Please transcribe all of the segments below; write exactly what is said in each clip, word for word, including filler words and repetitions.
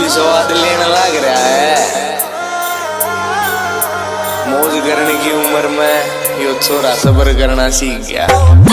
स्वाद लेने लग रहा है। मौज करने की उम्र में यो छोरा सब्र करना सीख गया।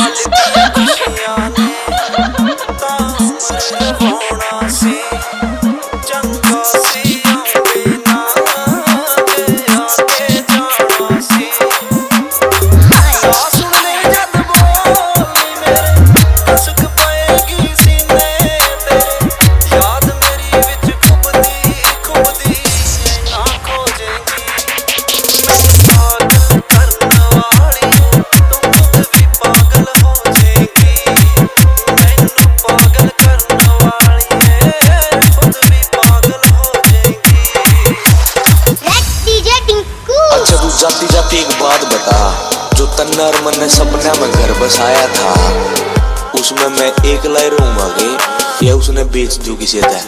जाती जाती एक बात बता, जो तन्ना और मन ने सपना में घर बसाया था, उसमें मैं एक लाई रहूंगा या उसने बेच दूं किसी तरह।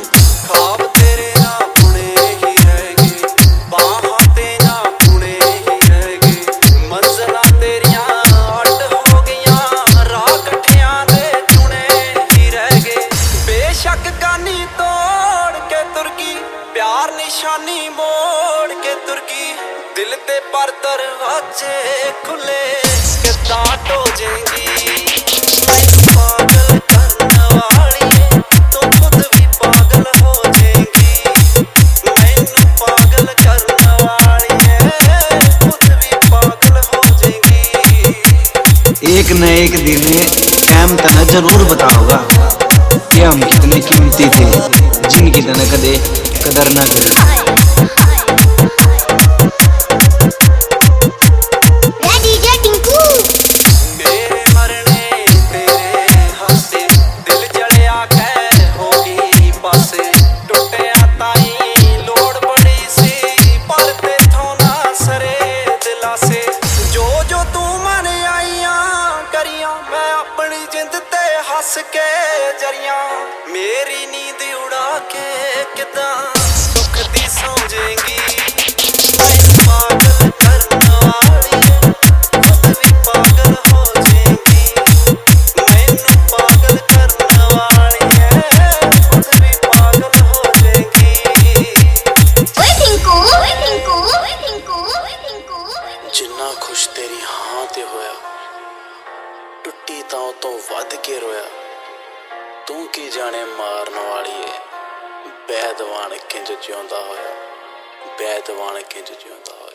प्यार निशानी मोड़ के तुर्की दिल ते पर दरवाजे खुले के दांत हो जाएंगी। पागल करने वाली तो खुद भी पागल हो जाएंगी। मैनू पागल करने वाली है खुद भी पागल हो जाएंगी। एक न एक दिन टाइम तना जरूर बताओगा कि हम कितने कीमती थे, जिनकी तना कदे कदर ना करे। हंस के जरिया मेरी नींद उड़ा के किदा सुख दी समझेंगी। पागल करने वाली खुद भी पागल हो जाएंगी। मैनू पागल करने वाली है खुद भी पागल हो जाएंगी। ओए टिंकू, ओए टिंकू, ओए टिंकू, ओए टिंकू। जिन्ना खुश तेरी हां ते होया, टुट्टी तां तो वध के रोया। तू की जाने मारन वाली है बैदवान किंज जिਉਂਦਾ होया, बैदवान किंज जिਉਂਦਾ होया।